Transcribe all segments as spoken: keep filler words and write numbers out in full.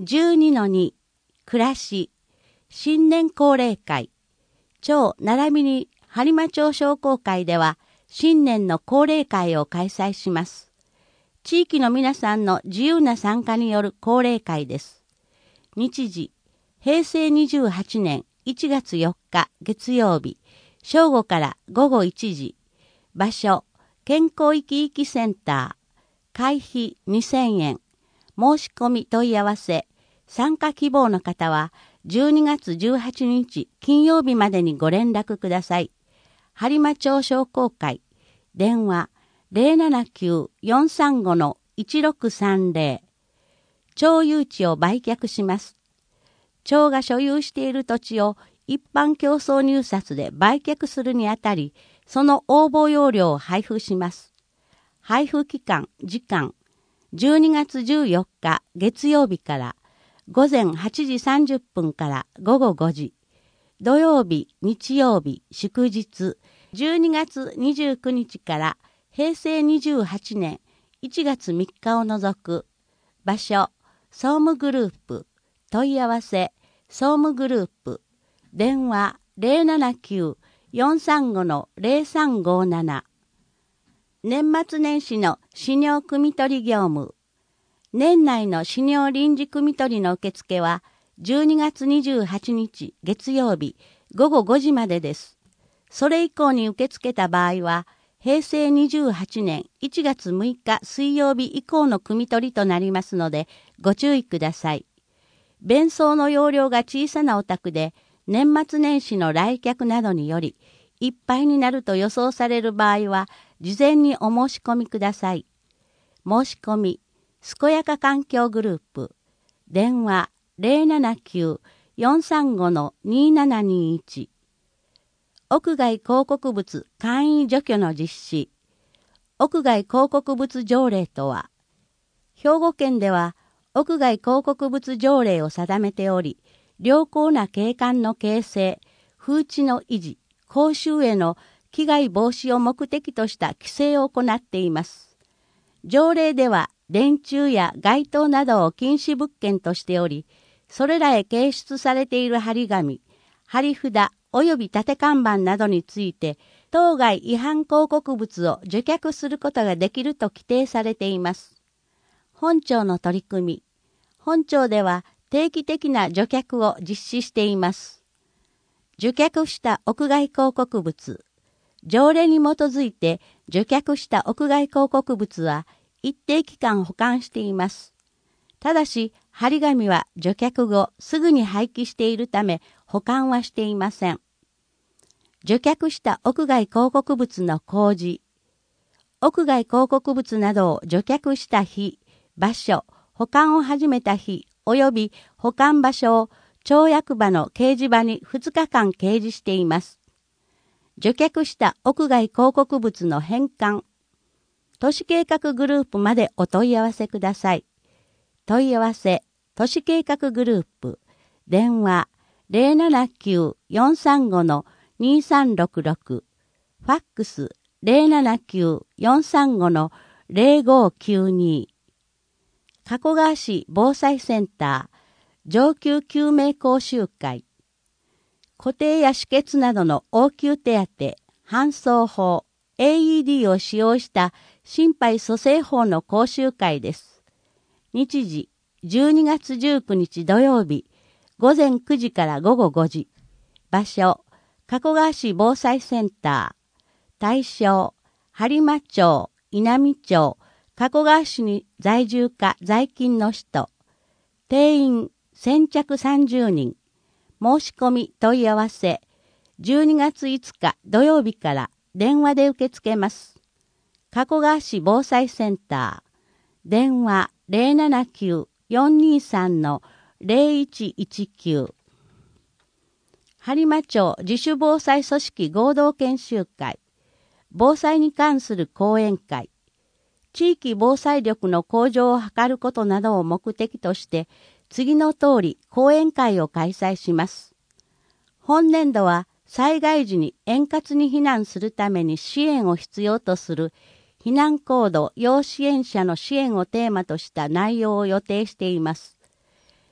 じゅうにのに 暮らし新年恒例会町並びに播磨町商工会では新年の恒例会を開催します。地域の皆さんの自由な参加による恒例会です。日時、へいせいにじゅうはちねんいちがつよっか月曜日、正午からごごいちじ。場所、健康いきいきセンター。会費にせんえん。申し込み問い合わせ。参加希望の方はじゅうにがつじゅうはちにち金曜日までにご連絡ください。播磨町商工会。電話 ゼロななきゅう よんさんご いちろくさんゼロ。町有地を売却します。町が所有している土地を一般競争入札で売却するにあたり、その応募要領を配布します。配布期間、時間、じゅうにがつじゅうよっか月曜日からごぜんはちじさんじゅっぷんからごごごじ。土曜日、日曜日、祝日、じゅうにがつにじゅうくにちからへいせいにじゅうはちねんいちがつみっかを除く。場所、総務グループ。問い合わせ、総務グループ。電話 ゼロななきゅう よんさんご ゼロさんごなな。年末年始の使用汲み取り業務。年内の使用臨時汲み取りの受付はじゅうにがつにじゅうはちにち月曜日ごごごじまでです。それ以降に受け付けた場合は、へいせいにじゅうはちねんいちがつむいか水曜日以降の汲み取りとなりますので、ご注意ください。弁装の容量が小さなお宅で、年末年始の来客などにより、いっぱいになると予想される場合は、事前にお申し込みください。申し込み、健やか環境グループ。電話、ゼロななきゅう よんさんご にななにいち。屋外広告物簡易除去の実施。屋外広告物条例とは、兵庫県では屋外広告物条例を定めており、良好な景観の形成、風致の維持、公衆への危害防止を目的とした規制を行っています。条例では電柱や街灯などを禁止物件としており、それらへ掲出されている張り紙、張り札及び立て看板などについて、当該違反広告物を除却することができると規定されています。本庁の取り組み。本庁では定期的な除却を実施しています。除却した屋外広告物。条例に基づいて除却した屋外広告物は一定期間保管しています。ただし、張り紙は除却後すぐに廃棄しているため保管はしていません。除却した屋外広告物の公示。屋外広告物などを除却した日、場所、保管を始めた日及び保管場所を町役場の掲示板にふつかかん掲示しています。除却した屋外広告物の返還。都市計画グループまでお問い合わせください。問い合わせ、都市計画グループ。電話、ゼロななきゅう よんさんご にさんろくろく。ファックス、ゼロななきゅう よんさんご ゼロごきゅうに。加古川市防災センター、上級救命講習会。固定や止血などの応急手当、搬送法、エーイーディー を使用した心肺蘇生法の講習会です。日時、じゅうにがつじゅうくにち土曜日、ごぜんくじからごごごじ。場所、加古川市防災センター。対象、播磨町、稲美町、加古川市に在住か在勤の人。定員、先着さんじゅうにん。申し込み問い合わせ、じゅうにがついつか土曜日から電話で受け付けます。加古川市防災センター。電話ゼロななきゅう よんにさん ゼロいちいちきゅう。播磨町自主防災組織合同研修会。防災に関する講演会。地域防災力の向上を図ることなどを目的として、次の通り講演会を開催します。本年度は災害時に円滑に避難するために支援を必要とする避難行動要支援者の支援をテーマとした内容を予定しています。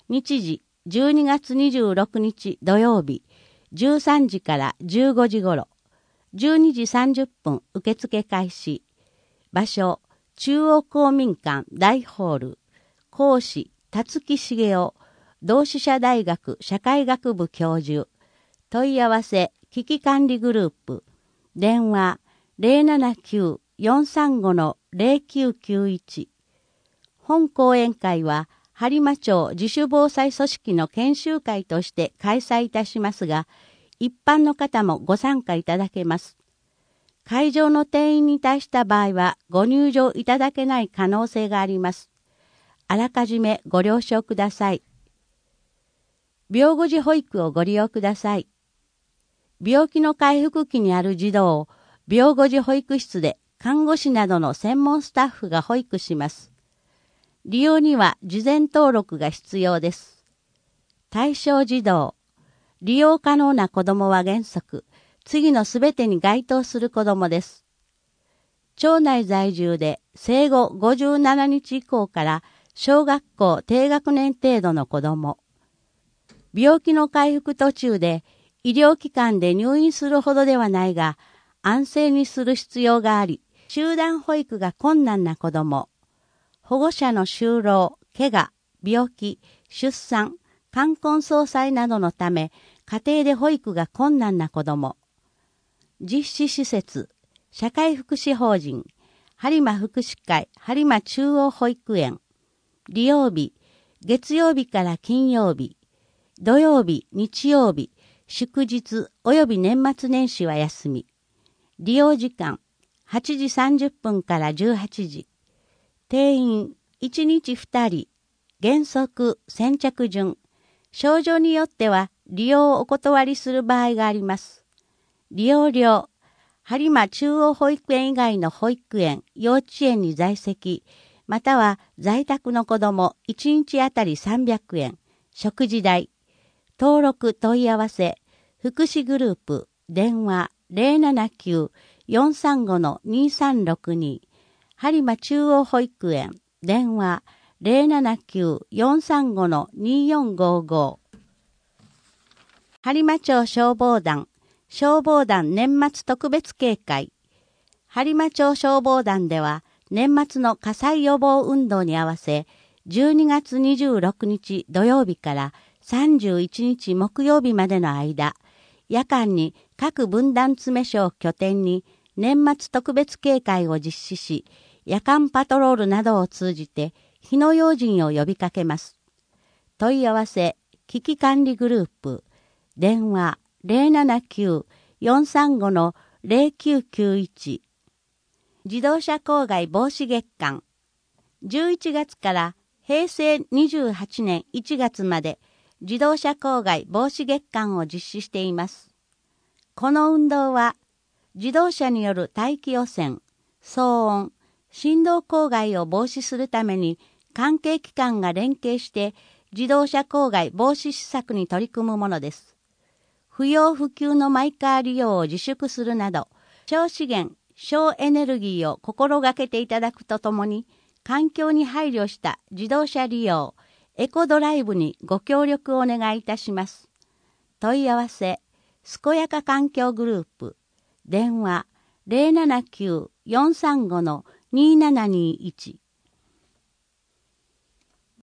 日時じゅうにがつにじゅうろくにち土曜日、じゅうさんじからじゅうごじ頃、じゅうにじさんじゅっぷん受付開始。場所、中央公民館大ホール。講師、辰木茂雄、同志社大学社会学部教授。問い合わせ、危機管理グループ。電話、ゼロななきゅう よんさんご ゼロきゅうきゅういち。本講演会は、播磨町自主防災組織の研修会として開催いたしますが、一般の方もご参加いただけます。会場の定員に達した場合はご入場いただけない可能性があります。あらかじめご了承ください。病後児保育をご利用ください。病気の回復期にある児童を病後児保育室で看護師などの専門スタッフが保育します。利用には事前登録が必要です。対象児童、利用可能な子どもは原則、次のすべてに該当する子どもです。町内在住で生後ごじゅうななにち以降から小学校低学年程度の子ども、病気の回復途中で医療機関で入院するほどではないが、安静にする必要があり、集団保育が困難な子ども、保護者の就労、怪我、病気、出産、冠婚葬祭などのため、家庭で保育が困難な子ども、実施施設、社会福祉法人、播磨福祉会、播磨中央保育園、利用日、月曜日から金曜日、土曜日、日曜日、祝日及び年末年始は休み。利用時間、はちじさんじゅっぷんからじゅうはちじ。定員いちにちふたり、原則先着順。症状によっては利用をお断りする場合があります。利用料、播磨中央保育園以外の保育園、幼稚園に在籍、または在宅の子どもいちにちあたりさんびゃくえん、食事代、登録問い合わせ、福祉グループ、電話ゼロななきゅう よんさんご にさんろくに、播磨中央保育園、電話ゼロななきゅう よんさんご によんごご。播磨町消防団、消防団年末特別警戒。播磨町消防団では、年末の火災予防運動に合わせ、じゅうにがつにじゅうろくにち土曜日からさんじゅういちにち木曜日までの間、夜間に各分団詰所を拠点に年末特別警戒を実施し、夜間パトロールなどを通じて火の用心を呼びかけます。問い合わせ、危機管理グループ、電話ゼロななきゅう よんさんご ゼロきゅうきゅういち。自動車公害防止月間。じゅういちがつからへいせいにじゅうはちねんいちがつまで自動車公害防止月間を実施しています。この運動は、自動車による大気汚染、騒音、振動公害を防止するために関係機関が連携して自動車公害防止施策に取り組むものです。不要不急のマイカー利用を自粛するなど、省資源、省エネルギーを心がけていただくとともに、環境に配慮した自動車利用、エコドライブにご協力をお願いいたします。問い合わせ、すこやか環境グループ、電話ゼロななきゅう よんさんご にーななにーいち。